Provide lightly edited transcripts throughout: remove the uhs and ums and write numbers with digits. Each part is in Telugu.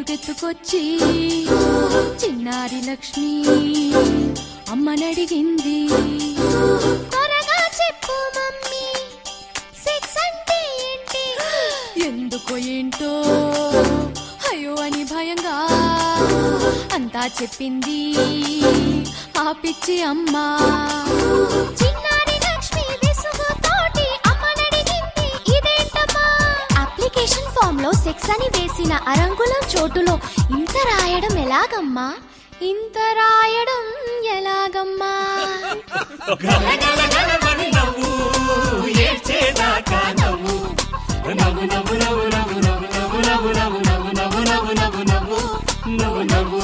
పరుగెత్తుకొచ్చి చిన్నారి లక్ష్మి అమ్మనడిగింది. త్వరగా చెప్పు మమ్మీ, సెక్స్ అంటే ఏంటి? ఎందుకో ఏంటో అయ్యో అని భయంగా అంతా చెప్పింది ఆ పిచ్చి అమ్మ. చిన్నారి లక్ష్మి విసుగుతోటి అమ్మనడిగింది, ఇదేంటమ్మా? అప్లికేషన్ ఫామ్ లో సెక్స్ అని వేసిన అరంగుళం చోటులో ఇంత రాయడం ఎలాగమ్మా? ఇంత రాయడం ఎలాగమ్మా? గలగలగలమని నవ్వు, ఏడ్చేదాకా నవ్వు, నవ్వు నవ్వు నవ్వు నవ్వు నవ్వు నవ్వు నవ్వు నవ్వు నవ్వు నవ్వు నవ్వు నవ్వు నవ్వు నవ్వు.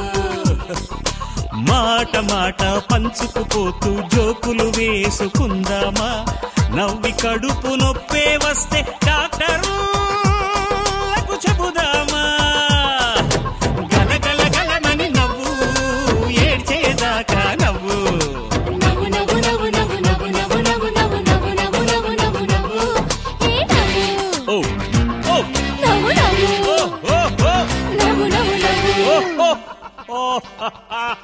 మాట మాట పంచుకుపోతూ జోకులు వేసుకుందామా? నవ్వి కడుపు నొప్పే వస్తే డాక్టరు చెబుదామా? గలగలగలమని నవ్వు, ఏడ్చేదాకా నవ్వు, నవ్వు నవ్వు నవ్వు నవ్వు నవ్వు నవ్వు నవ్వు నవ్వు నవ్వు నవ్వు నవ్వు నవ్వు నవ్వు. ఏ నవ్వు? ఓ ఓ నవ్వు నవ్వు ఓ ఓ ఓ నవ్వు నవ్వు నవ్వు. ఓ ఓ ఓ